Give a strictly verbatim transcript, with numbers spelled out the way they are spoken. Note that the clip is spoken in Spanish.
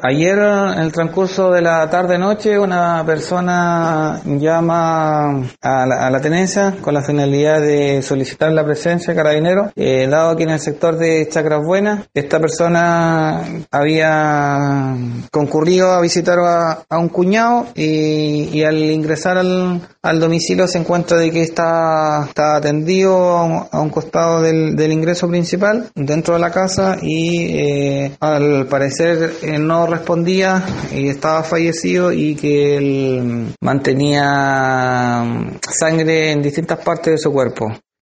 ayer, en el transcurso de la tarde-noche, una persona llama a la, a la tenencia con la finalidad de solicitar la presencia de carabineros, eh, dado que en el sector de Chacras Buenas, esta persona había concurrido a visitar a, a un cuñado y, y al ingresar al, al domicilio se encuentra de que está, está atendido a un, a un costado del, del ingreso principal dentro de la casa y eh, al parecer eh, no respondía y estaba fallecido y que él mantenía sangre en distintas partes de su cuerpo.